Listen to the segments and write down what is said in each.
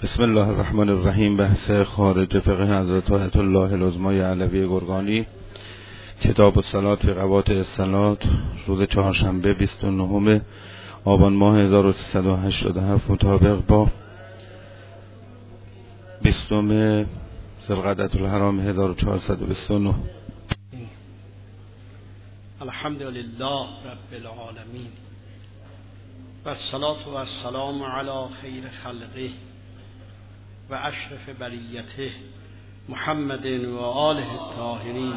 بسم الله الرحمن الرحیم. بحث خارج فقه حضرت آیت الله العظمی علوی گرگانی، کتاب الصلات فی قواطع الصلات، روز چهارشنبه 29 آبان ماه 1387 مطابق با 20 ذوالقعدة الحرام 1429. الحمد لله رب العالمین و الصلاة و السلام علی خیر خلقه و اشرف بریته محمد و آله الطاهرین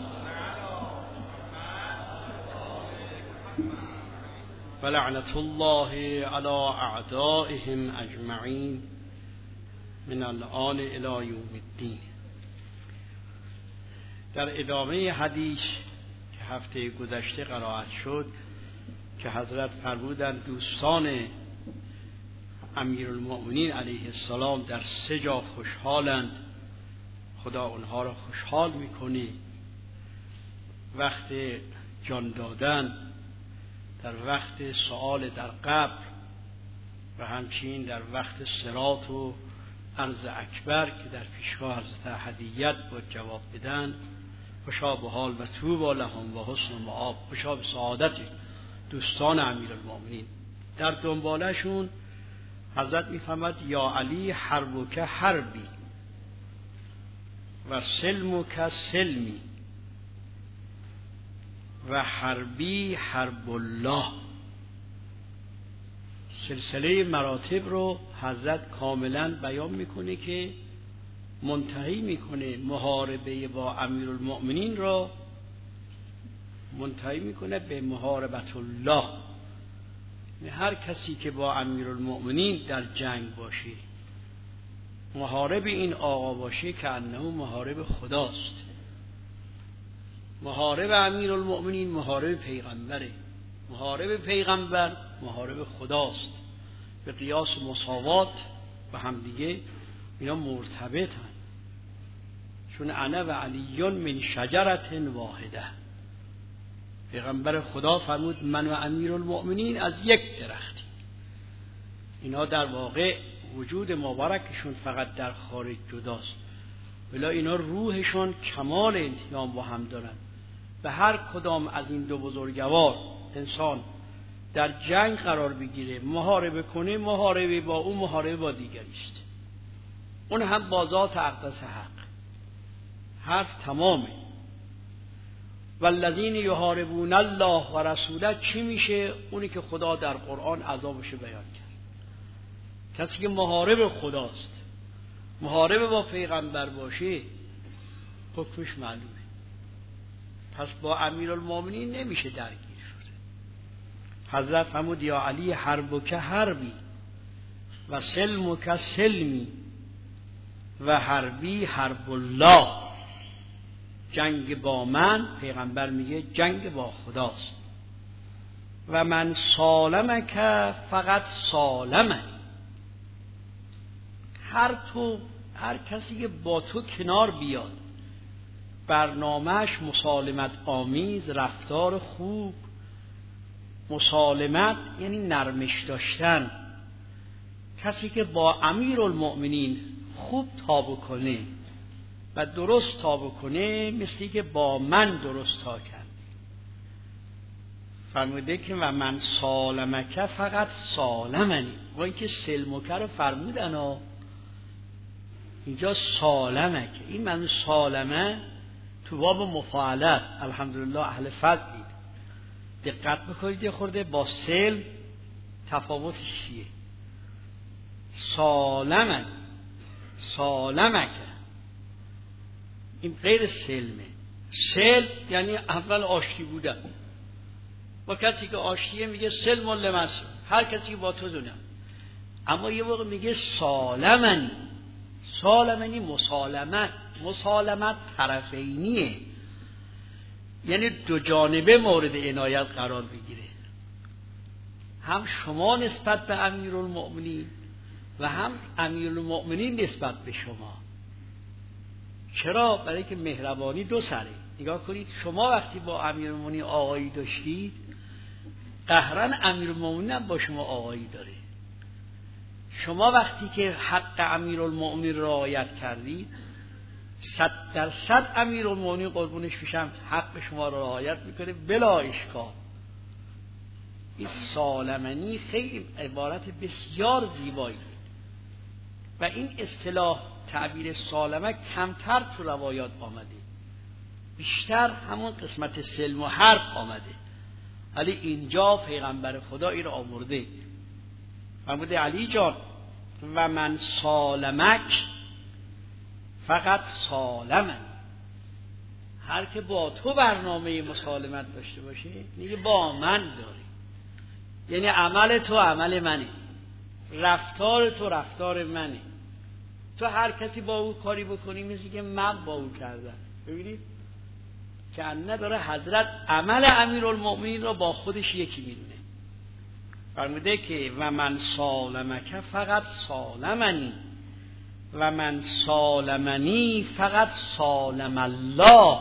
و لعنت الله علی اعدائهم اجمعین من الآن الی یوم الدین. در ادامه حدیث که هفته گذشته قرائت شد که حضرت فرمودند دوستان امیرالمؤمنین علیه السلام در 3 جا خوشحالند، خدا اونها را خوشحال میکنه: وقت جان دادن، در وقت سؤال در قبر و همچنین در وقت صراط و عرض اکبر که در پیشگاه حضرت احدیت باید جواب بدن. خوشا به حال و طوبی لهم و حسن مآب، خوشا به سعادت دوستان امیرالمؤمنین. در دنبالشون حضرت میفهمد یا علی حربک حربی و سلمک سلمی و حربی حرب الله. سلسله مراتب رو حضرت کاملا بیان میکنه که منتهی میکنه محاربه با امیرالمؤمنین را منتهی میکنه به محاربت الله. هر کسی که با امیرالمؤمنین در جنگ باشه، محارب این آقا باشه، که انه محارب خداست. محارب امیرالمؤمنین محارب پیغمبره، محارب پیغمبر محارب خداست. به قیاس مساوات و همدیگه اینا مرتبطن، چون انا و علیون من شجرت واحده. پیغمبر خدا فرمود من و امیرالمؤمنین از یک درختی. اینا در واقع وجود مبارکشون فقط در خارج جداست، ولی اینا روحشون کمال انتیام با هم دارن. به هر کدام از این دو بزرگوار انسان در جنگ قرار بگیره، محاربه کنه، محاربه با اون محاربه با دیگریست. اون هم با ذات اقدس حق. حرف تمامه. والذین یحاربون الله و رسوله چی میشه؟ اونی که خدا در قرآن عذابش بیان کرد. کسی که محارب خداست، محارب با پیغمبر باشه، حکمش معلومه. پس با امیرالمؤمنین نمیشه درگیر شد. حضرت فرمود یا علی حربک حربی و سلمک سلمی و حربی حرب الله. جنگ با من، پیغمبر میگه جنگ با خداست. و من سالمک فقط سالمنی. هر کسی که با تو کنار بیاد، برنامهش مسالمت آمیز، رفتار خوب. مسالمت یعنی نرمش داشتن. کسی که با امیرالمؤمنین خوب تاب کنه و درست تاب کنه، مثلی که با من درست تا کرد. فرموده که و من سالمک فقط سالمنی. و اینکه سلمک رو فرمودن ها، اینجا سالمک. این من سالمه تو باب مفاعلت الحمدلله اهل فضلید. دقت بکنید یه خورده با سلم تفاوتش چیه. سالمن، سالمک، این غیر سلمه. سلم یعنی اول آشتی بودن. با کسی که آشتیه میگه سلم و لمس، هر کسی که با تو دونم. اما یه موقع میگه سالمن. سالمنی مسالمت طرفینیه، یعنی دو جانبه مورد عنایت قرار بگیره. هم شما نسبت به امیرالمؤمنین و هم امیرالمؤمنین نسبت به شما. چرا؟ برای که مهربانی دو سره. نگاه کنید، شما وقتی با امیرالمؤمنین آقایی داشتید، قهرن امیرالمؤمنین هم با شما آقایی داره. شما وقتی که حق امیرالمؤمنین رعایت کردید 100% امیرالمؤمنین قربونش میشم حق شما را رعایت میکنه بلا اشکال. این سالمنی خیلی عبارت بسیار زیبایی و این اصطلاح تعبیر سالمه کمتر تو روایات آمده، بیشتر همون قسمت سلم و حرب آمده، ولی اینجا پیغمبر خدا این را آورده. فرموده علی جان و من سالمک فقط سالمن، هر که با تو برنامه مسالمت داشته باشه میگه با من داری، یعنی عمل تو عمل منه، رفتار تو رفتار منه، تو هر کسی با او کاری بکنی مثل که من با او کردم. ببینید که نداره حضرت عمل امیرالمؤمنین را با خودش یکی میدونه. فرموده که و من سالمک فقط سالمنی و من سالمنی فقط سالم الله،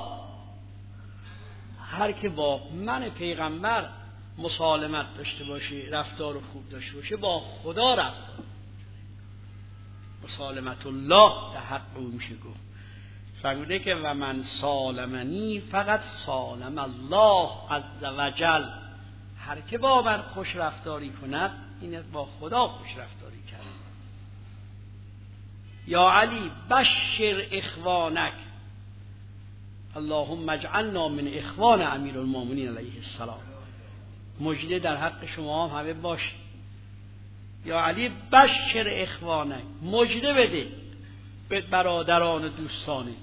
هر که با من پیغمبر مسالمت داشته باشه، رفتار خوب داشته باشه، با خدا رفتار مسالمت الله در حق او میشه گفت. فرموده که و من سالمنی فقط سالم الله عز وجل، هر که با من خوش رفتاری کند این با خدا خوش رفتاری کرد. یا علی بشر اخوانک اللهم اجعلنا من اخوان امیرالمؤمنین علیه السلام، مژده در حق شما هم همه باشه. یا علی بشر اخوانک، مژده بده به برادران و دوستانت.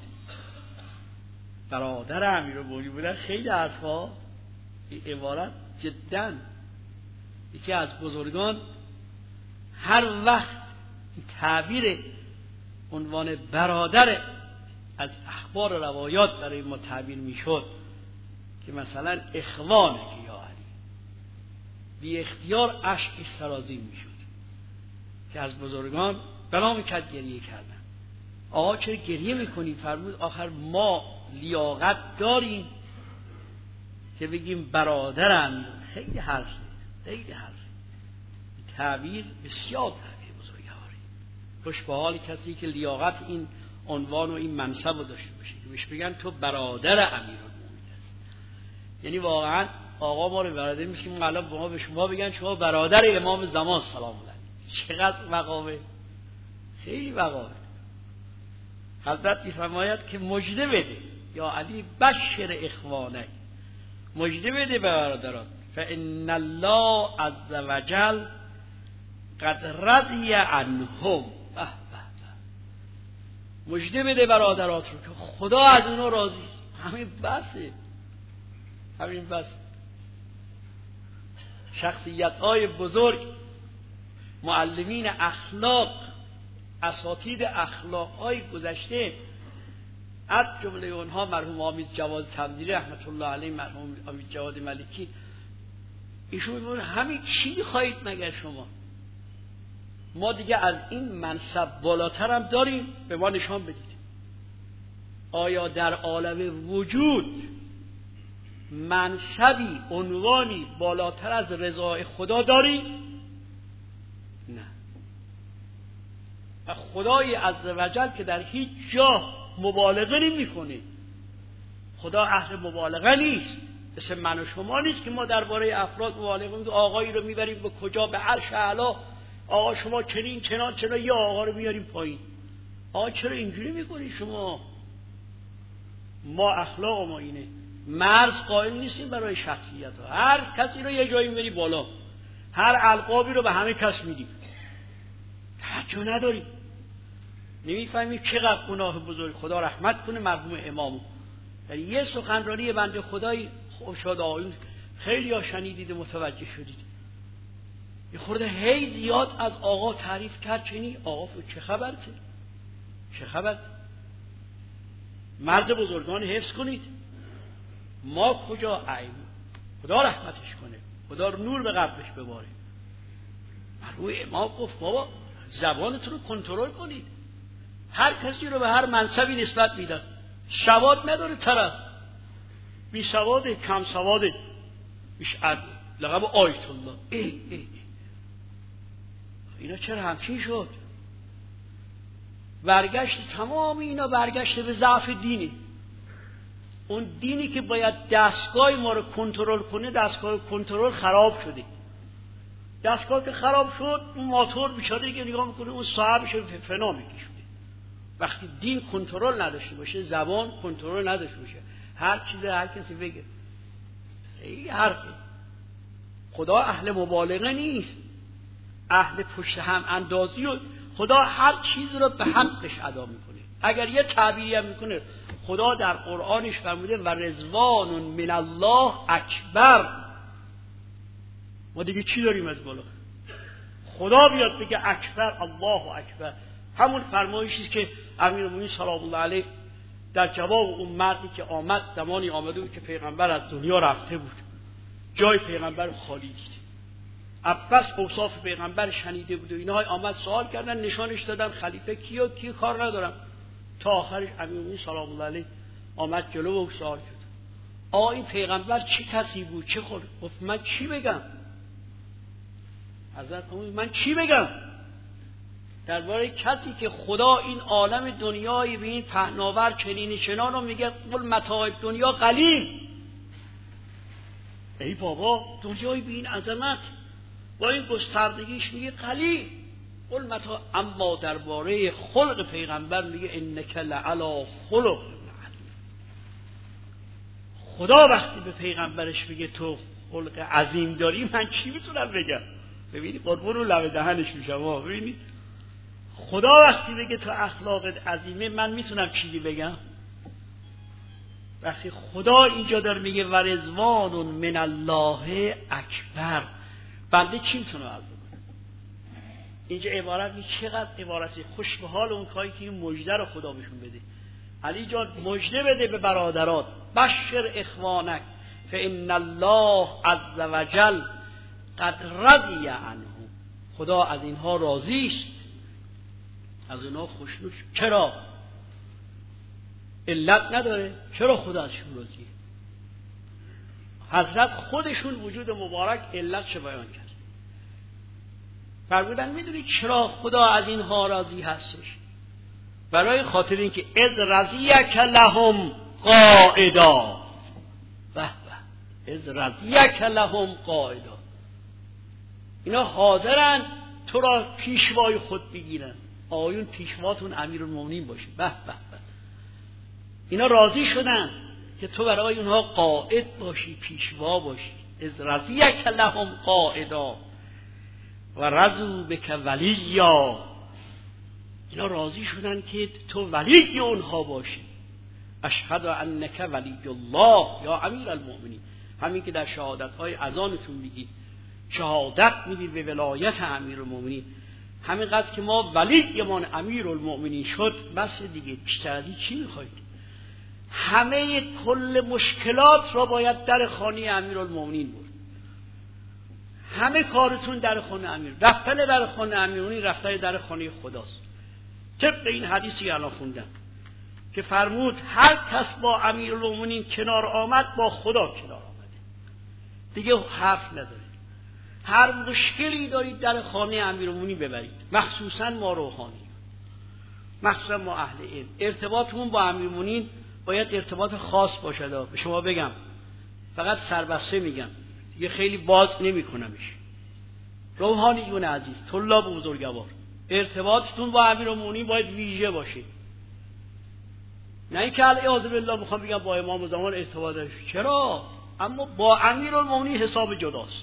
برادر امیرالمؤمنین بودن خیلی حرفا، این عبارت جدا یکی از بزرگان هر وقت تعبیر عنوان برادر از اخبار و روایات برای ما تعبیر میشد که مثلا اخوانه که یا علی، بی اختیار اشکی سرازیر میشد که از بزرگان بنا میکرد گریه کردن. آقا چرا گریه میکنی؟ فرمود آخر ما لیاقت داریم که بگیم برادرم. خیلی حرفه، خیلی حرفه، تعبیر بسیار تعبیر بزرگواری. خوش به حال کسی که لیاقت این عنوان و این منصب رو داشته باشه که بهش بگن تو برادر امیرالمؤمنین هست. یعنی واقعا آقا ما رو برادر میشه که الان به شما بگن شما برادر امام زمان سلام علیه، چقدر مقامه، خیلی مقامه. حضرت میفرماید که مژده بده یا علی بشر اخوانک، مژده بده به برادران، فان الله عز وجل قد رضی عنهم، مژده بده برادرات رو که خدا از اونها راضی. همین بسه، همین بس. شخصیت‌های بزرگ، معلمین اخلاق، اساتید اخلاق‌های گذشته، از جمله اونها مرحوم آمیز جواد تبذیری رحمت الله علیه، مرحوم آمیز جواد ملکی، ایشون میگن همین چی خواهید مگر شما؟ ما دیگه از این منصب بالاتر هم داریم، به ما نشان بدید. آیا در عالم وجود منصبی، عنوانی بالاتر از رضای خدا داری؟ نه. و خدای عزوجل که در هیچ جا مبالغه نمی‌کنه، خدا اهل مبالغه نیست، مثل من و شما نیست که ما درباره افراد مبالغه می‌کنیم. آقایی رو میبریم به کجا؟ به عرش اعلی، آقا شما چنین چنان چنان، یا آقا رو میاریم پایین. آقا چرا اینجوری میکنی شما؟ ما اخلاق ما اینه، مرز قائل نیستیم برای شخصیت ها. هر کسی رو یه جایی میبری بالا، هر القابی رو به همه کس میدیم، توجه نداریم، نمیفهمیم چقدر گناه بزرگ. خدا رحمت کنه مرحوم امامو، در یه سخنرانی بنده خدایی خوب شد آقایون خیلی ها شنیدید متوجه شدید، یه خورده هی زیاد از آقا تعریف کرد. چنین آقا چه خبر؟ چه خبر؟ مرد بزرگان حفظ کنید. ما کجا عین؟ خدا رحمتش کنه، خدا نور به قبرش بباره. مرحوم امام گفت بابا زبانتون رو کنترل کنید. هر کسی رو به هر منصبی نسبت میدن، سواد نداره طرف، بی سواده، کم سواده، میشه لقب آیت الله. اینا چرا همچین شد؟ برگشت تمام اینا برگشت به ضعف دینی. اون دینی که باید دستگاه ما رو کنترل کنه، دستگاه کنترل خراب شده. دستگاه که خراب شد، اون موتور بیچاره که نگاه میکنه اون صاحبش فنا میکشه. وقتی دین کنترل نداشته باشه، زبان کنترل نداشته باشه، هر چیز هر کسی بگه، این حرفه. خدا اهل مبالغه نیست، اهل پشت هم اندازی، و خدا هر چیز رو به حقش ادا میکنه. اگر یه تعبیری هم میکنه، خدا در قرآنش فرموده و رضوان من الله اکبر. ما دیگه چی داریم از بالا؟ خدا بیاد بگه اکبر، الله اکبر. همون فرمایشی که امیرالمومنین سلام الله علیه در جواب اون مردی که آمد، زمانی آمده بود که پیغمبر از دنیا رفته بود، جای پیغمبر خالی دید. عباس اوصاف پیغمبر شنیده بود و اینها، آمد سوال کردن، نشانش دادن خلیفه کیو کی کار ندارم. تا آخرش امیرالمومنین سلام الله علیه آمد جلو و سوال کرد آقا این پیغمبر چه کسی بود، چه خود؟ گفت من چی بگم؟ حضرت من چی بگم درباره کسی که خدا این عالم دنیای به این پهناور چنین چنان رو میگه قل متاع دنیا قلیل. ای بابا، دنیای به این عظمت با این گستردگیش میگه قلیل. قل متاع. اما درباره خلق پیغمبر میگه انک لعلی خلق. خدا وقتی به پیغمبرش میگه تو خلق عظیم داری، من چی میتونم بگم؟ ببینید قربون رو لب دهنش میشم. ببینید خدا وقتی بگه تو اخلاقت عظیمه، من میتونم چیزی بگم؟ وقتی خدا اینجا داره میگه و رضوان من الله اکبر، بنده چی میتونه عرض بکنه؟ اینجا عبارت چقدر عبارتی خوش به حال اون کاری که این مژده رو خدا بهشون بده. علی جان مژده بده به برادرات، بشر اخوانک فان الله عز وجل قد رضی عنه. خدا از اینها راضی است، از اینها خوشنود. چرا؟ علت نداره. چرا خدا ازشون راضیه؟ حضرت خودشون وجود مبارک علتش بیان کرد. فرمودن میدونی چرا خدا از اینها راضی هستش؟ برای خاطر اینکه اذ رضیک لهم قائدا. به به، اذ رضیک لهم قائدا. اینا حاضرن تو را پیشوای خود بگیرن. آیون پیشواتون امیرالمومنین باشه. به به به. اینا راضی شدن که تو برای اونها قائد باشی، پیشوا باشی. اذ رضیک لهم قائدا و رضوا بک ولیا. اینا راضی شدن که تو ولی اونها باشی. اشهد انک ولی الله یا امیرالمومنین. همین که در شهادت‌های اذانتون میگید، شهادت میدید به ولایت امیرالمومنین. همینقدر که ما ولیمان امیرالمومنین شد بس دیگه. بیشتر از این چی میخواید؟ همه کل مشکلات را باید در خانه امیرالمومنین برد. همه کارتون در خانه امیر. رفتن در خانه امیرالمومنین رفتن در خانه خداست. طبق این حدیثی الان خوندم که فرمود هر کس با امیرالمومنین کنار آمد با خدا کنار آمده. دیگه حرف نداره. هر مشکلی دارید در خانه امیرالمومنین ببرید، مخصوصا ما روحانی، مخصوصا ما اهل علم. ارتباطمون با امیرالمومنین باید ارتباط خاص باشد. به شما بگم، فقط سربسته میگم، دیگه خیلی باز نمی کنمش. روحانیون عزیز، طلاب بزرگوار، ارتباطتون با امیرالمومنین باید ویژه باشه. نه اینکه اعاذ بالله میخوام بگم با امام زمان ارتباط داشت. چرا؟ اما با امیرالمومنین حساب جداست.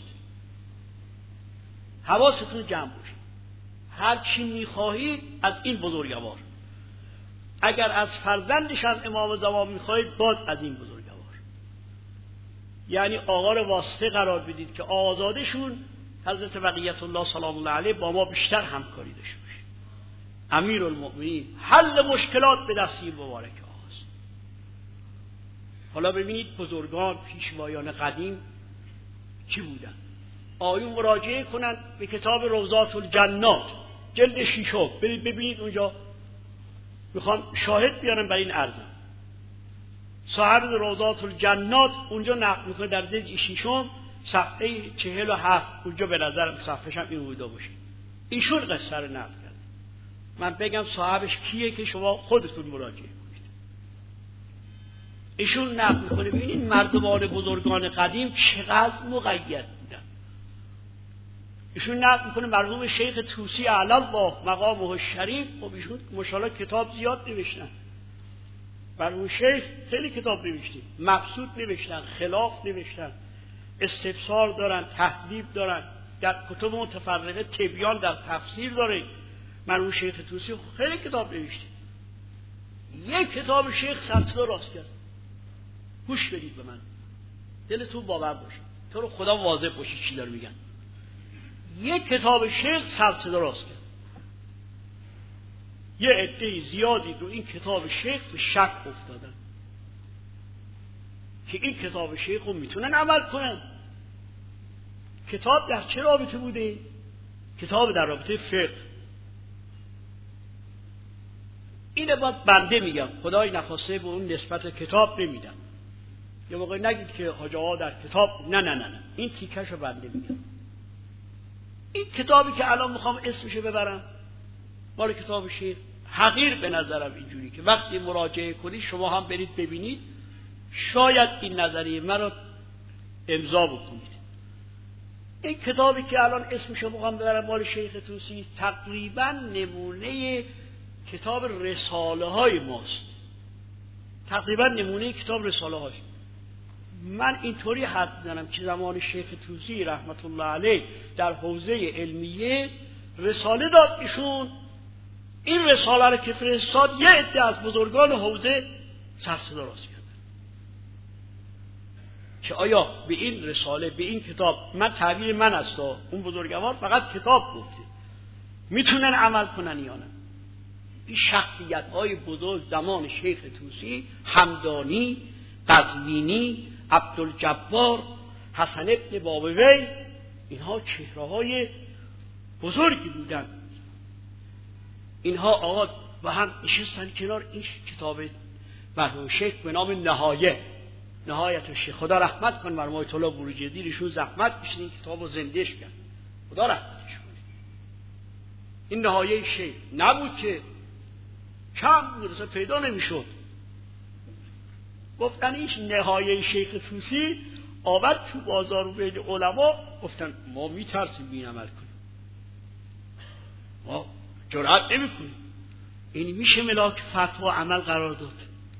حواستون جمع باشه. هر چی میخواهید از این بزرگوار، اگر از فرزندش هم امام زمان میخواهید باز از این بزرگوار. یعنی آقا رو واسطه قرار بدید که آزادشون حضرت بقیت الله سلام الله علیه با ما بیشتر همکاری داشته باشه. امیرالمومنین حل مشکلات به دستی مبارک آقاست. حالا ببینید بزرگان پیشوایان قدیم چی بودن. آیون مراجعه کنند به کتاب روضات الجنات جلد 6 برید ببینید اونجا. میخوام شاهد بیارم بر این عرضم. صاحب روضات الجنات اونجا نقل میکنه در جلد 6 صفحه 47. اونجا به نظر صفحه‌ش هم این بوده باشه. ایشون قصه رو نقل کرد. من بگم صاحبش کیه که شما خودتون مراجعه کنید. ایشون نقل میکنه ببینید مردمان بزرگان قدیم چقدر مقید بودن. ایشون نقل میکنه مرحوم شیخ طوسی اعلی الله مقامه الشریف، خب ایشون ماشاءالله کتاب زیاد نوشتن. مرحوم شیخ خیلی کتاب نوشتن، مقصود نوشتن، خلاف نوشتن، استفسار دارن، تحلیل دارن، در کتب متفرقه تبیان در تفسیر داره. مرحوم شیخ طوسی خیلی کتاب نوشته. یک کتاب شیخ سلسله راست کرد. گوش بدید به من، دلتون باور باشه، تو رو خدا واضح باشی چی داره میگن. یک کتاب شیخ سلسله راست کرد. یه عده زیادی رو این کتاب شیخ به شک افتادن که این کتاب شیخ رو میتونن عمل کنن. کتاب در چه رابطه بوده؟ کتاب در رابطه فقه. اینه باید بنده میگم، خدای نخواسته به اون نسبت کتاب نمیدم. یه موقع نگید که حاج آقا در کتاب، نه این تیکش رو بنده میگم. این کتابی که الان میخوام اسمشو ببرم مال کتاب شیخ، حقیر به نظرم اینجوری که وقتی مراجعه کنید شما هم برید ببینید، شاید این نظریه مرا امضا بکنید. این کتابی که الان اسمشو میخوام ببرم مال شیخ طوسی تقریبا نمونه کتاب رساله های ماست. تقریبا نمونه کتاب رساله هاست. من اینطوری حد میزنم که زمان شیخ طوسی رحمت الله علیه در حوزه علمیه رساله داد ایشون. این رساله رو که فرستاد یه عده از بزرگان حوزه سلسله راست کردن که آیا به این رساله، به این کتاب، من تعبیر من است، اون بزرگوار فقط کتاب گفته، میتونن عمل کنن یا نه. این شخصیت های بزرگ زمان شیخ طوسی، همدانی، قزوینی، عبدالجبار، حسن ابن بابوی، اینها چهره های بزرگی بودن. اینها آقا و هم نشستن کنار این کتاب مرحوم شیخ به نام نهایت شیخ. خدا رحمت کن مرحوم آیت الله بروجردی، ایشون زحمت کشید این کتابو زندهش کرد، خدا رحمتش کنه. این نهایه شیخ نبود که کم بود، اصلا پیدا نمیشد. گفتن این نهایه شیخ طوسی آورد تو بازار و بین علما، گفتن ما میترسیم این عمل کنیم، ما جرأت نمیکنیم، این میشه ملاک فتوا عمل قرار داد.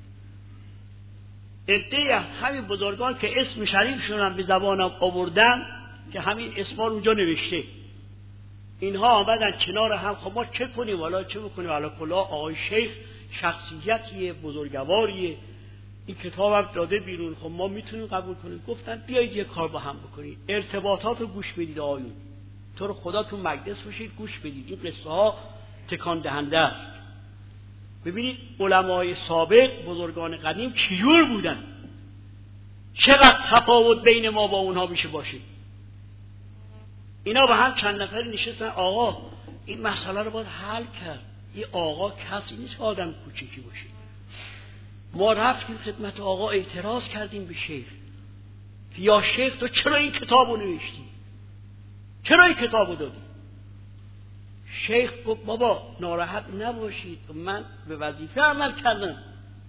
عده همین بزرگان که اسم شریفشون هم به زبانم آوردن که همین اسما رو اونجا نوشته، اینها آمدن کنار هم. خب ما چه کنیم والا، چه بکنیم والا؟ کلا آقای شیخ شخصیتیه، بزرگواریه، این کتاب هم داده بیرون، خب ما میتونیم قبول کنیم. گفتن بیایید یه کار با هم بکنید، ارتباطات رو گوش بدید آقایون، تو رو خدا تو مجلس باشید گوش بدید، این قصه ها تکان دهنده است. ببینید علمای سابق، بزرگان قدیم چجور بودن، چقدر تفاوت بین ما با اونها میشه باشه. اینا با هم چند نفری نشستن، آقا این مسئله رو باید حل کرد. این آقا کسی نیست آدم کوچکی باشه. ما رفتیم خدمت آقا، اعتراض کردیم به شیخ که یا شیخ تو چرا این کتابو نوشتی، چرا این کتابو دادی؟ شیخ گفت بابا ناراحت نباشید، من به وظیفه عمل کردم.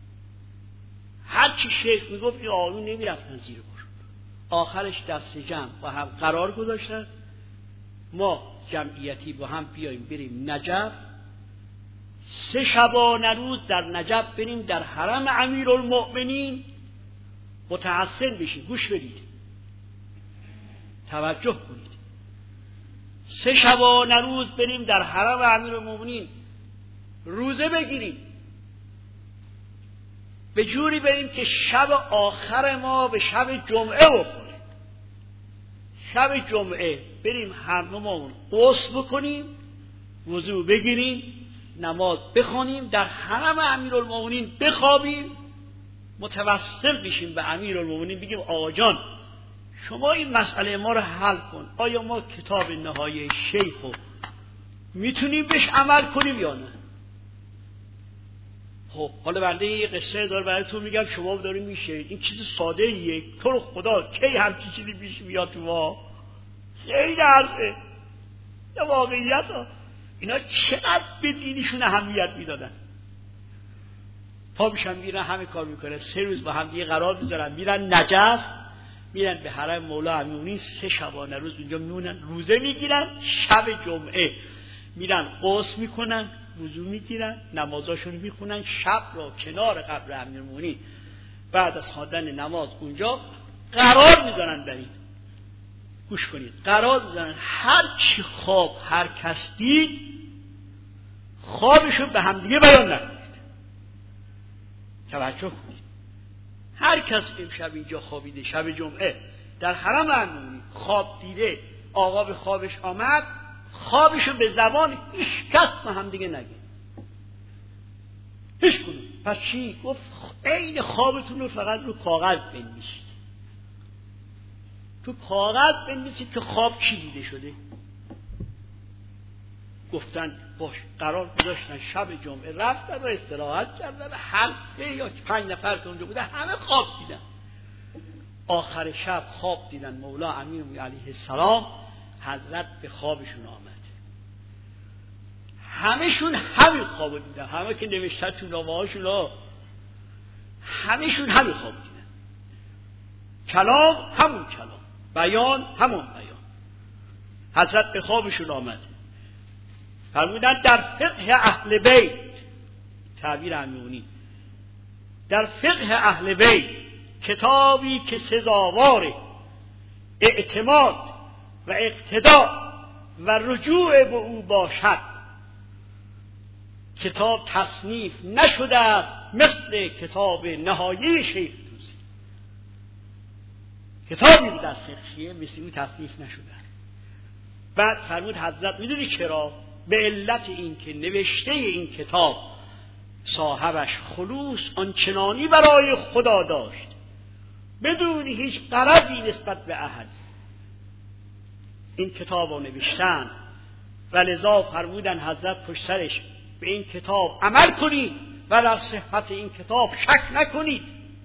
هرچی شیخ میگفت این آقایون نمیرفتن زیر بار. آخرش دست جمع با هم قرار گذاشتن ما جمعیتی با هم بیاییم بریم نجف، 3 شبانه روز در نجف بریم در حرم امیرالمؤمنین متحسن بشیم. گوش بدید، توجه کنید. 3 شبانه روز بریم در حرم امیرالمؤمنین روزه بگیریم، به جوری بریم که شب آخر ما به شب جمعه بخوره. شب جمعه بریم هممون غسل بکنیم، وضو بگیریم، نماز بخونیم، در حرم امیرالمؤمنین بخوابیم، متوسل بشیم به امیرالمؤمنین، بگیم آقا جان شما این مسئله ما رو حل کن. آیا ما کتاب نهایه شیخو میتونیم بهش عمل کنیم یا نه؟ خب حالا بنده یه قصه داره براتون میگم، شما داریم میشه این چیز ساده ایه، تو رو خدا کی همچین چیزی پیش میاد تو ما؟ خیلی عرضه یا واقعیت ها. اینا چقدر به دینشون اهمیت میدادن. پا میشن میرن همه کار میکنه، 3 روز با هم دیگه قرار میذارن، میرن نجف، میرن به حرم مولا امیرالمومنین، 3 شبانه روز اونجا میمونن، روزه میگیرن، شب جمعه میرن غسل میکنن، وضو میگیرن، نمازاشون میخونن، شب رو کنار قبر امیرالمومنین بعد از خواندن نماز اونجا قرار میذارن. در این گوش کنید، قرار میذارن هر چی خواب هر کس دید خوابشو به هم دیگه بیان نکنید. توجه کنید، هر کس امشب اینجا خوابیده، شب جمعه در حرم امیرالمومنین خواب دیده، آقا به خوابش آمد، خوابشو به زبان هیچ کس به هم دیگه نگه. هیچ کنید. پس چی؟ گفت عین خوابتون رو فقط رو کاغذ بنویسید. تو کاغذ بنویسید که خواب چی دیده شده. گفتن باش، قرار گذاشتن شب جمعه رفتن و استراحت کردن. هر 3 یا 5 نفر که اونجا بودن همه خواب دیدن. آخر شب خواب دیدن مولا امیرالمومنین علیه السلام، حضرت به خوابشون آمد. همشون همین خواب دیدن، همه که نوشتن تو نامه‌هاشون، همشون همین خواب دیدن. کلام همون کلام، بیان همون بیان. حضرت به خوابشون آمد، فرمودن در فقه اهل بیت، تعبیر امیرالمومنین، در فقه اهل بیت کتابی که سزاوار اعتماد و اقتداء و رجوع به او باشد، کتاب تصنیف نشده است مثل کتاب نهایی شیخ طوسی. کتابی بود در فقهیه مثل او تصنیف نشده. بعد فرمود حضرت میدونی چرا؟ به علت این که نوشته این کتاب صاحبش خلوص آنچنانی برای خدا داشت بدون هیچ غرضی نسبت به احد این کتاب رو نوشتن، و لذا فرمودن حضرت پشت سرش به این کتاب عمل کنید و در صحت این کتاب شک نکنید.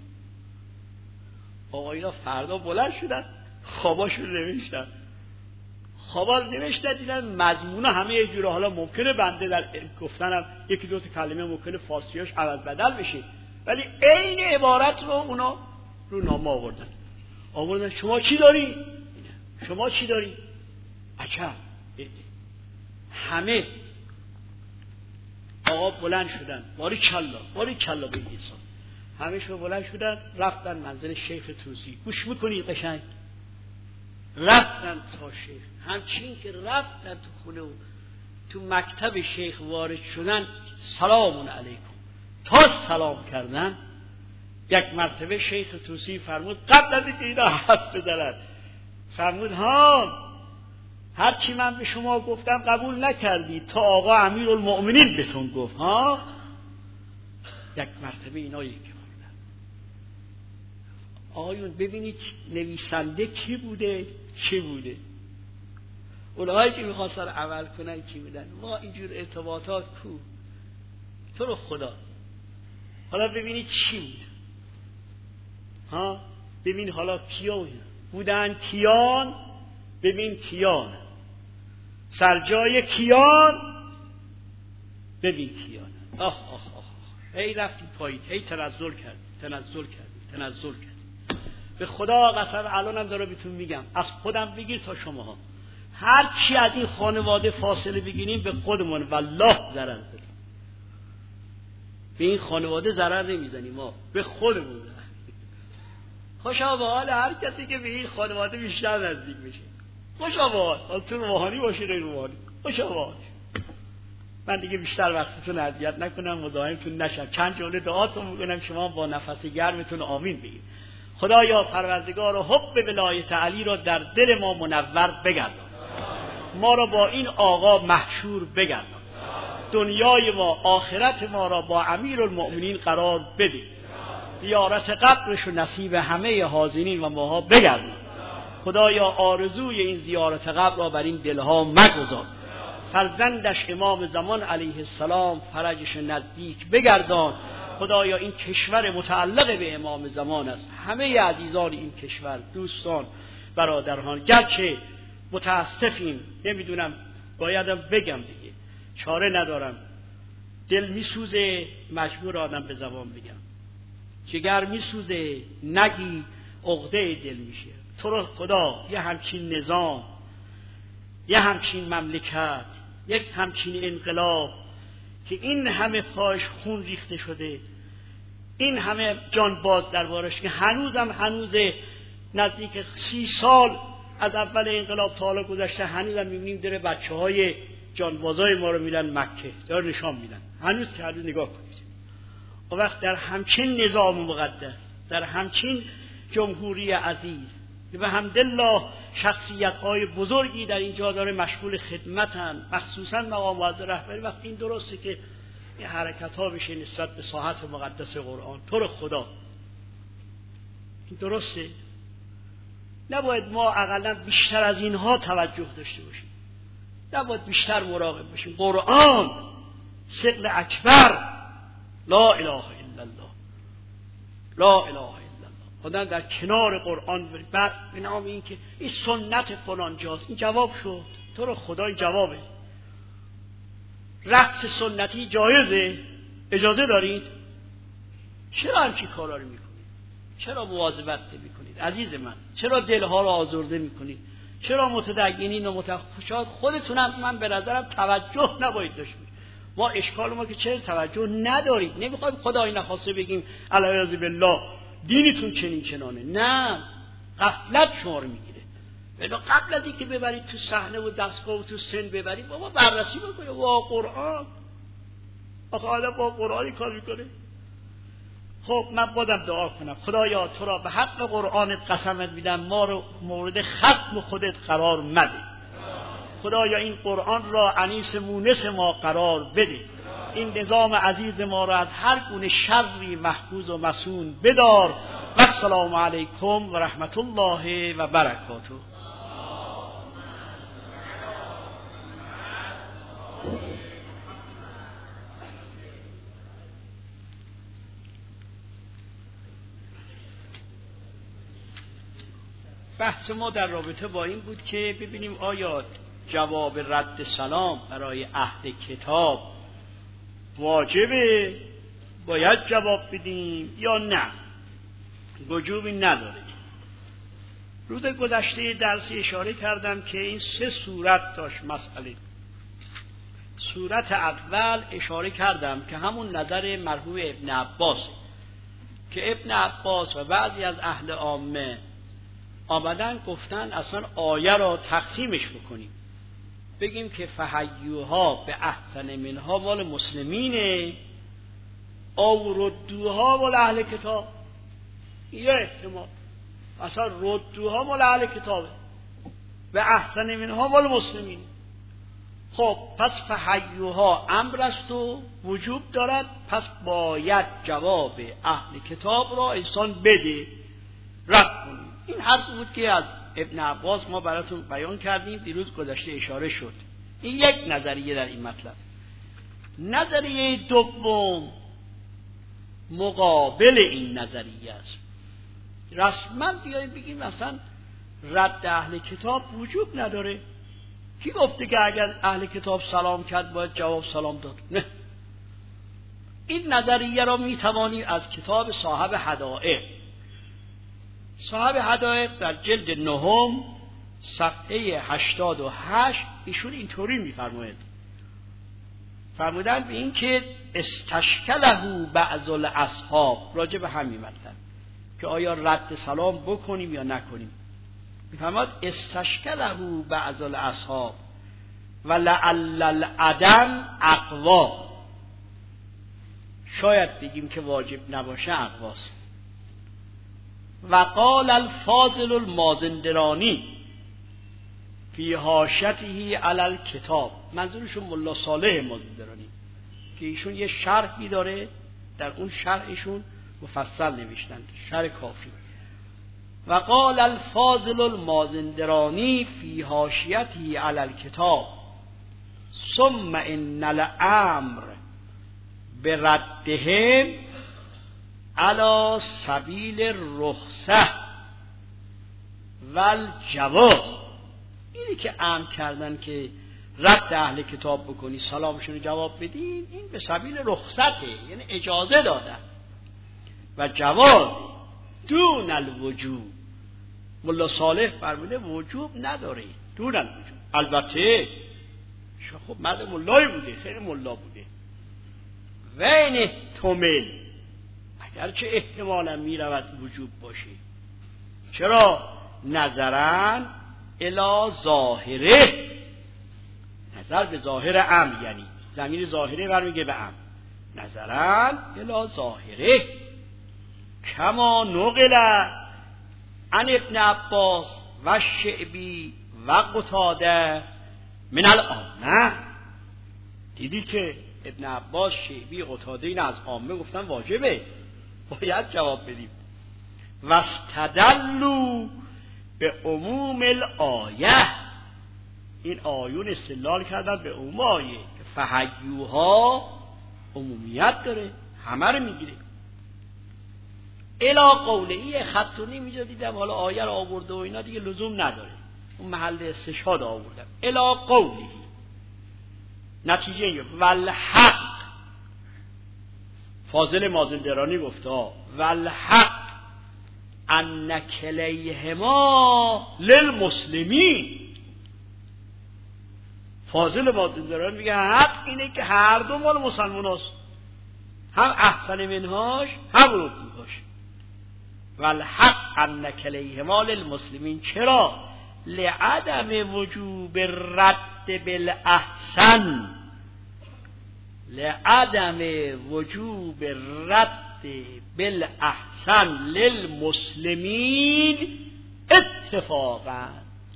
آقاینا فردا بلند شدن، خواباشون نوشتن. خوابا نوشتن، دیدن مضمون همه یه جوره. حالا ممکنه بنده در گفتنم 1-2 کلمه ممکنه فارسیاش عوض بدل بشه، ولی عین عبارت رو اونا رو نامه آوردن. شما چی داری؟ شما چی داری؟ عجب. همه آقا بلند شدن، باری کلا به انسان. همه شو بلند شدن، رفتن منزل شیخ طوسی. گوش میکنید قشنگ؟ رفتن تا شیخ. همچین که رفتن تو خونه و تو مکتب شیخ وارد شدن، سلام علیکم تا سلام کردن، یک مرتبه شیخ طوسی فرمود قبل از اینکه اینا حرف بزنن، فرمود هر چی من به شما گفتم قبول نکردید تا آقا امیرالمؤمنین بهتون گفت. یک مرتبه اینا یکی بردن. آقایون ببینید نویسنده کی بوده چه بوده. اونهایی که میخواستن عمل کنن کی بودن؟ ما اینجور ارتباطات کو؟ تو رو خدا. حالا ببینید چی بود. ببین حالا کیا بودن؟ کیان. ببین کیان سرجای کیان. ببین کیان. هی رفتی پایین، هی تنزل کردی. به خدا قسم الانم دارم بهتون میگم، از خودم بگیر تا شماها، هر چی از این خانواده فاصله بگیریم به خودمون والله ضرر داریم. به این خانواده ضرر نمیزنیم، ما به خودمون ضرر. خوشا به حال هر کسی که به این خانواده بیشتر نزدیک بشه. خوشا به حال تو روحانی باشه غیر روحانی. خوشا به حال. من دیگه بیشتر وقتتون اذیت نکنم، مزاحمتون نشم. چند جمله دعاتون میکنم، شما با نفس گرمتون آمین بگید. خدایا پروردگار حب ولایت علی را در دل ما منور بگردان، ما را با این آقا محشور بگردان، دنیای ما آخرت ما را با امیرالمؤمنین قرار بده، زیارت قبرش و نصیب همه حاضرین و ماها بگردان. خدایا آرزوی این زیارت قبر را بر این دلها مگذار، فرزندش امام زمان علیه السلام فرجش نزدیک بگردان. خدایا این کشور متعلق به امام زمان است، همه عزیزان این کشور، دوستان، برادران، گرچه متاسفیم، نمیدونم بایدم بگم دیگه، چاره ندارم. دل میسوزه، مجبور آدم به زبان بگم. جگر میسوزه، نگی عقده دل میشه. تو رو خدا یه همچین نظام، یه همچین مملکت، یک همچین انقلاب که این همه پاش خون ریخته شده، این همه جان باز دربارش، که هنوز نزدیک 30 سال از اول انقلاب تا حالا گذشته، هنوزم میبینیم داره بچه‌های جانبازای ما رو میرن مکه، داره نشان میدن. هنوز نگاه کنید. و وقت در همچین نظام مقدس، در همچین جمهوری عزیز که به حمدالله شخصیت‌های بزرگی در اینجا داره مشغول خدمتن، مخصوصا مقام معظم رهبری، وقت این درسته که این حرکت‌ها بشه نسبت به ساحت مقدس قرآن. تو رو خدا این درسته؟ نباید ما اقلا بیشتر از اینها توجه داشته باشیم، نباید بیشتر مراقب باشیم. قرآن ثقل اکبر، لا اله الا الله، لا اله الا الله. خدا در کنار قرآن برید. بعد به نام این که این سنت فلان جاست، این جواب شد. تو رو خدا این جوابه. رقص سنتی جایزه؟ اجازه دارید؟ چرا همچین کارا رو میکنید؟ چرا مواظبت نمیکنید عزیز من؟ چرا دلها رو آزرده میکنید؟ چرا متدینین و متفقهات خودتونم من به نظرم توجه نباید داشت. ما اشکال ما که چرا توجه ندارید؟ نمیخوایم خدای نخواسته بگیم العیاذ بالله دینتون چنین چنانه. نه، غفلت شما رو میگیره. ولی قبل از اینکه ببرید تو صحنه و دستگاه و تو سن ببرید، بابا بررسی بکنید. وا قرآن، آخه آدم با قرآنی کار میکنه. خب من بادم دعا کنم خدایا تو را به حق قرآنت قسمت میدم، ما رو مورد ختم خودت قرار مده. خدایا این قرآن را انیس مونس ما قرار بده. این نظام عزیز ما را از هر گونه شری محفوظ و مصون بدار. و السلام علیکم و رحمت الله و برکاته. بحث ما در رابطه با این بود که ببینیم آیا جواب رد سلام برای اهل کتاب واجبه، باید جواب بدیم یا نه، وجوبی نداره. روز گذشته درسی اشاره کردم که این 3 صورت داشت مسئله. صورت اول اشاره کردم که همون نظر مرحوم ابن عباس، که ابن عباس و بعضی از اهل عامه آمدن گفتن اصلا آیه را تقسیمش بکنیم، بگیم که فحیوها به احسن منها مال مسلمینه، او ردوها مال اهل کتاب. یه احتمال اصلا ردوها مال اهل کتابه، به احسن منها مال مسلمینه. خب پس فحیوها امر است و وجوب دارد، پس باید جواب اهل کتاب را انسان بده، رد کنیم. این حرف بود که از ابن عباس ما براتون بیان کردیم، دیروز گذشته اشاره شد. این یک نظریه در این مطلب. نظریه دوم مقابل این نظریه است. رسما بیاییم بگیم اصلا رد اهل کتاب وجود نداره. کی گفته که اگر اهل کتاب سلام کرد باید جواب سلام داد؟ نه. این نظریه را میتوانیم از کتاب صاحب حدائق، صاحب حدائق در جلد 9 صفحه 88 ایشون اینطوری میفرماید. فرمودن به این که استشکله بعض الاصحاب، راجع به همین مطلب که آیا رد سلام بکنیم یا نکنیم، میفرماد استشکله بعض الاصحاب و لعل العدم اقوا. شاید بگیم که واجب نباشه اقواست. و قال الفاضل المازندرانی فی حاشیته علی الکتاب، منظورشون ملا صالح مازندرانی که ایشون یه شرحی داره، در اون شرحشون مفصل نوشتند، شرح کافی. و قال الفاضل المازندرانی فی حاشیته علی الکتاب ثم ان الامر بردهم علی سبیل الرخصه والجواز. اینی که امر کردن که رد اهل کتاب بکنی، سلامشون رو جواب بدین، این به سبیل رخصته، یعنی اجازه دادن و جواز دون الوجوب. ملا صالح فرموده وجوب نداره، دون الوجوب. البته خب مرد ملایی بوده، خیلی ملا بوده. وین تومل، اگرچه احتمالا میرود وجوب باشه. چرا؟ نظرن الی ظاهره، نظر به ظاهر امر، یعنی ضمیر ظاهره برمیگه به امر. نظرن الی ظاهره کما نقل عن ابن عباس و شعبی و قتاده من العامه. دیدید که ابن عباس، شعبی، قتاده این از عامه گفتن واجبه، باید جواب بدیم. واستدلوا به عموم الآیه، این آیون استدلال کردن به عموم آیه که فحیوها عمومیت داره، همه رو میگیره. الا قوله، ای خطونی میجا دیدم حالا آیه رو آورده و اینا دیگه لزوم نداره، اون محل استشهاد آوردم. الا قوله، نتیجه اینه والحق، فاضل مازندرانی گفته والحق ان کلیهما للمسلمین. فاضل مازندرانی میگه حق اینه که هر دو مال مسلمان هست، هم احسن منهاش هم ردیهاش. والحق ان کلیهما للمسلمین. چرا؟ لعدم وجوب رد بالاحسن، لعدم وجوب رد بالاحسن للمسلمین اتفاقا.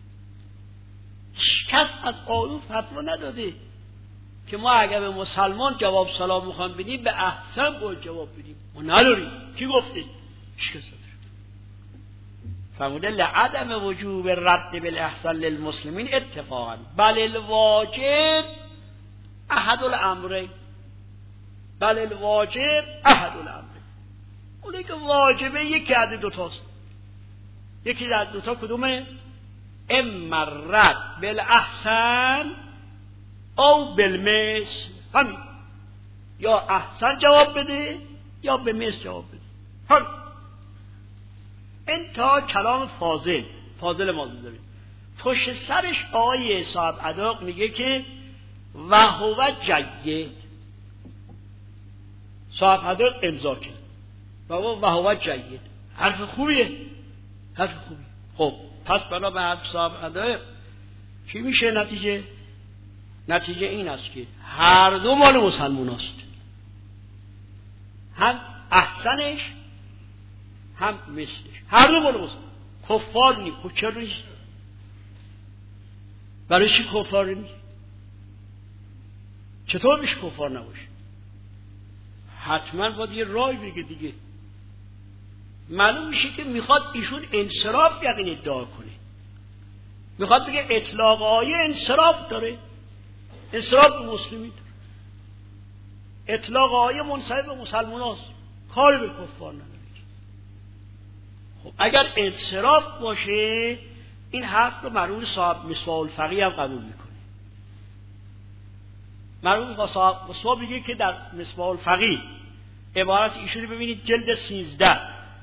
کس از آیون فتوا نداده که ما اگر به مسلمان جواب سلام میخوام بدیم به احسن باید جواب بدیم، ما نداریم. کی گفته؟ کس نداره. فرموده لعدم وجوب رد بالاحسن للمسلمین اتفاقا بل الواجب احد الامرین، بل الواجب احد الامرین. اونه که واجبه یکی از دوتاست. یکی از دوتا کدومه؟ اما رد بالاحسن او بالمثل. همین، یا احسن جواب بده یا به مثل جواب بده. همین. انتا کلام فاضل مازن داره. پشت سرش آیه صاحب اداق میگه که و هو جید. صاحب اداق امضا کرد و هو جید. حرف خوبیه، حرف خوبیه. خب پس بنا به حرف صاحب اداق چی میشه نتیجه؟ نتیجه این است که هر دو مال مسلمان است، هم احسنش هم مثلش، هر دو مال مسلمان. کفار نیست. چرا نیست؟ برای چی کفار نیست؟ چطور میشه کفار نباشه؟ حتما باید یه رای بگه دیگه. معلوم میشه که میخواد ایشون انصراف یقین ادعا کنه، میخواد بگه اطلاق آیه انصراف داره، انصراف به مسلمی داره. اطلاق آیه منصرف به مسلمان هست، کاری به کفار نداره. خب اگر انصراف باشه این حرف رو مرحوم صاحب مصباح الفقیه هم قبول میکنه. مرحوم صاحب مصباح میگه که در مصباح الفقیه عبارت ایشون رو ببینید، جلد 13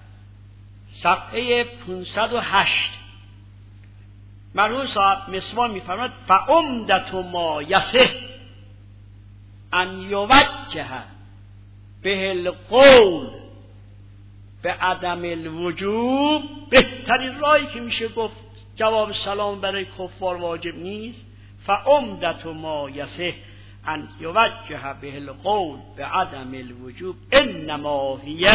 صفحه 508. مرحوم صاحب مصباح میفرماید فعمدت ما یصح ان یوجه به القول به عدم الوجوب. بهترین رایی که میشه گفت جواب سلام برای کفار واجب نیست. فعمدت ما یصح ان یوجه به القول به عدم الوجوب انما هی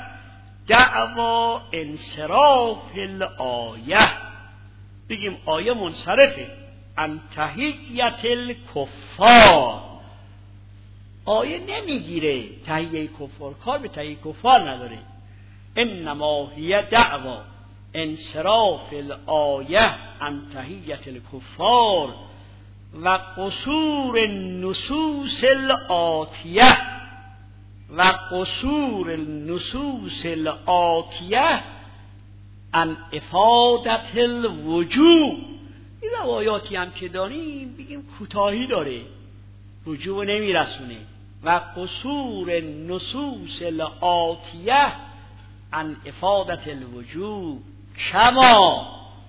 دعوا انصراف الآیه. بگیم آیه منصرفه عن تحییت الکفار. آیه نمیگیره تحییه کفار، کار به تحییه کفار نداره. انما هی دعوا انصراف الآیه عن تحییت الکفار و قصور النصوص الآتیه و قصور النصوص الآتیه عن افادت الوجوب این روایاتی هم که داریم بگیم کوتاهی داره، وجوب نمیرسونه. و قصور نصوص الآتیه عن افادت الوجوب کما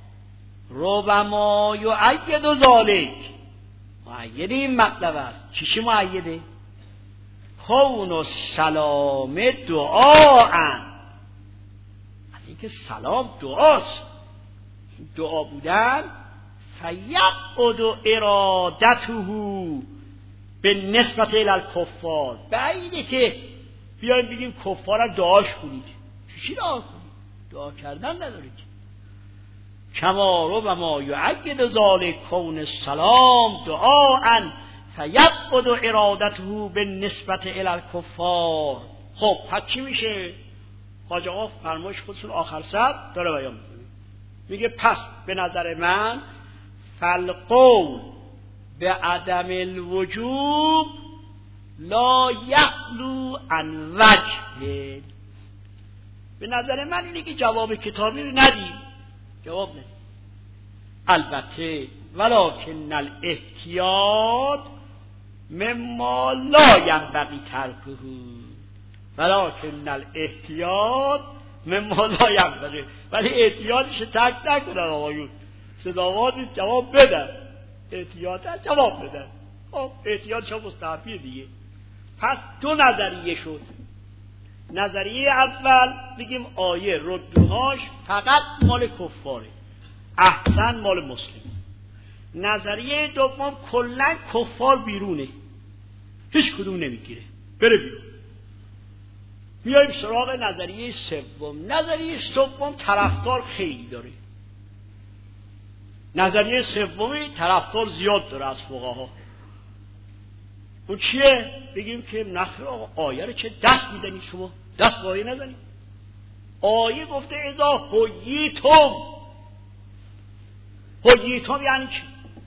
ربما یؤید ذلک. مؤید این مطلب است. چیشی مؤیده؟ کون السلام دعاء، از اینکه سلام دعاست، دعا بودن. فیقعد ارادته به نسبت الکفار، بعیده که بیایم بگیم کفار دعاش کنید. چی دعا کنید؟ دعا کردن ندارید. کما ربما یؤید ذلک کون السلام دعاء فیقعد ارادته به نسبت الکفار. خب پس چی میشه؟ حاج آقا فرمایش خودشون آخر سر داره بیان میکنه، میگه پس به نظر من فالقول به عدم الوجوب لا یخلو عن وجه. به نظر من اینه که جواب کتابی رو ندیم، جواب ندیم. البته ولکن الاحتیاط مما لا ینبغی ترکه، ولکن الاحتیاط مما لا ینبغی، ولی احتیاطش ترک نکنن آقایون. صداوات جواب بدن، احتیاط جواب بدن. خب احتیاط شما مستحبیه دیگه. پس دو نظریه شد. نظریه اول بگیم آیه ردوهاش فقط مال کفاره، احسن مال مسلم. نظریه دوم کلا کفار بیرونه، هیچ کدوم نمیگیره، بره بیرون. میایم سراغ نظریه سوم. نظریه سوم طرفدار خیلی داره. نظریه سومی طرفدار زیاد داره از فقها. اون چیه؟ بگیم که نخیر آقا آیه رو چه دست میزنید شما؟ دست به آیه نزنید. آیه گفته اذا حییتم. حییتم یعنی چی؟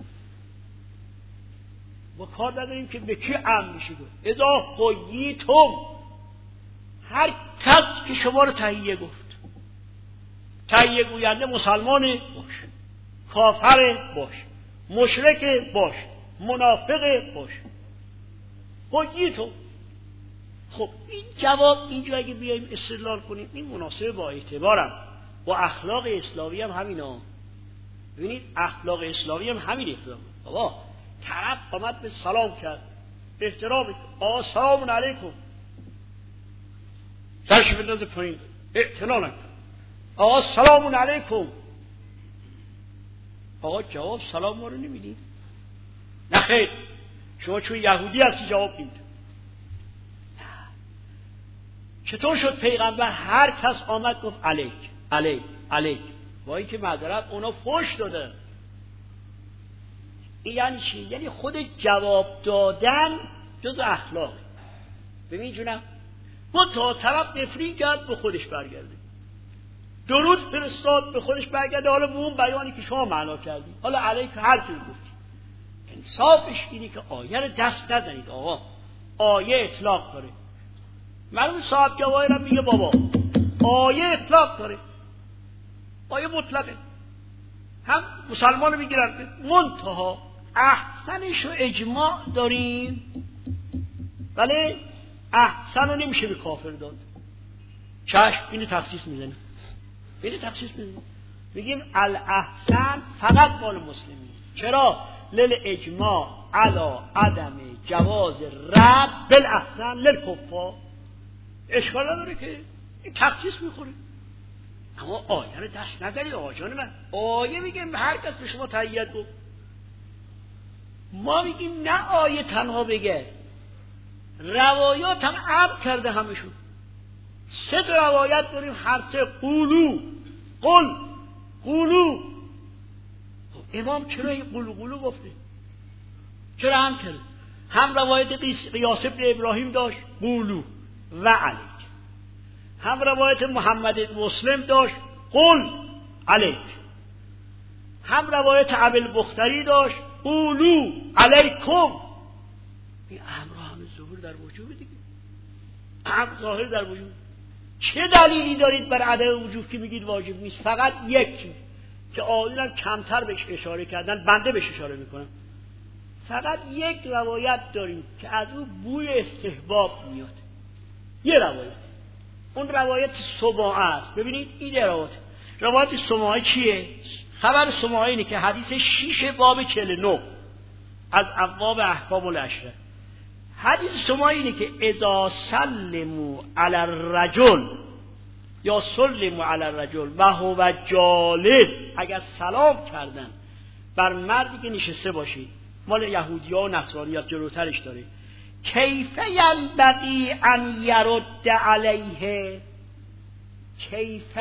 با کار نداریم که به کی امر میشه. اذا حییتم، هر کس که شما رو تحیه گفت، تحیه گوینده مسلمانه باش، کافر باش، مشرک باش، منافق باش، حییتم. خب این جواب اینجا اگه بیایم استدلال کنیم این مناسب با اعتبارم با اخلاق اسلامی هم همینا. ببینید اخلاق اسلامی هم همین احترام. بابا طرف آمد به سلام کرد، احترام آقا سلام علیکم، سرش بنداز پایین، اعتنا نکن. آقا سلام علیکم، آقا جواب سلام ما رو نمیدید؟ نه خیر، شما چون یهودی هستی جواب نمیدید. چطور شد پیغمبر هر کس آمد گفت علیک علیک علیک، با اینکه معذرت اونا فحش داده. این یعنی چی؟ یعنی خود جواب دادن جز اخلاق. ببین جونم، اون تا طرف نفرین کرد به خودش برگرده، درود فرستاد به خودش برگرده، حالا به اون بیانی که شما معنا کردی، حالا علیک هر جور گفتی. انصافش اینه که آیه رو دست نزنید. آقا آیه اطلاق داره. مرحوم صاحب جواهرم میگه بابا آیه اطلاق داره، آیه مطلقه، هم مسلمان رو میگیرن. منتها احسنش رو اجماع داریم، ولی احسن رو نمیشه به کافر داد. چشم اینو تخصیص میزنیم، اینو تخصیص میزنیم، میگیم الاحسن فقط مال مسلمین. چرا؟ للاجماع علی عدم جواز رد بالاحسن للکفار. اشکال نداره که این تخصیص میخوره. اما آیه رو دست ندارید آقا جان من. آیه میگیم هر کس به شما تحیت گفت. ما میگیم نه آیه تنها بگه، روایات هم عبد کرده همشون. 3 روایت داریم، هر 3 قولو قل قولو. امام چرا این قولو قولو گفته؟ چرا هم کرده؟ هم روایت قیاس ابن ابراهیم داشت قولو و علیک، هم روایت محمد مسلم داشت قل علیک، هم روایت ابوالبختری داشت قولو علیکم. این امر همه ظهور در وجود دیگه، امر ظاهر در وجود. چه دلیلی دارید بر عدم وجود که میگید واجب نیست؟ فقط یکی که آیون کمتر بهش اشاره کردن، بنده بهش اشاره میکنم. فقط یک روایت داریم که از او بوی استحباب میاد، یه روایت، اون روایت سماعه است. ببینید این روایت سماعه چیه؟ خبر سماعه اینه که حدیث 6 باب 49 از ابواب احکام العشره. حدیث سماعه اینه که اذا سلموا علی الرجل یا سلموا علی الرجل و هو جالس، اگر سلام کردن بر مردی که نشسته باشید، مال یهودی‌ها و نصرانی‌ها جلوترش داره، کیف ینبغی ان یرد علیه، کیف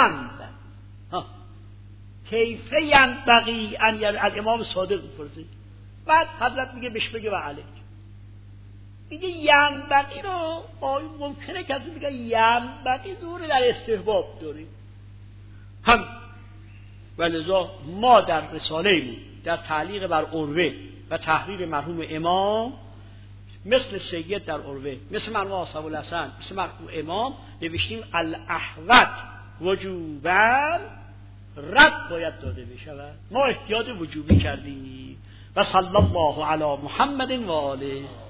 ینبغی ان یرد، از امام صادق می‌پرسه، بعد حضرت میگه بهش بگه و علیک. میگه ینبغی رو ممکنه کسی بگه ینبغی زور در استحباب داره هم، ولذا ما در رساله‌مون در تعلیق بر عروه و تحریر مرحوم امام، مثل سید در عروه، مثل مرحوم اصحاب الحسن، مثل مرحوم امام نوشتیم الاحوط وجوبا رد باید داده بشود. ما احتیاط وجوبی کردیم. و صلی الله علی محمد و آله.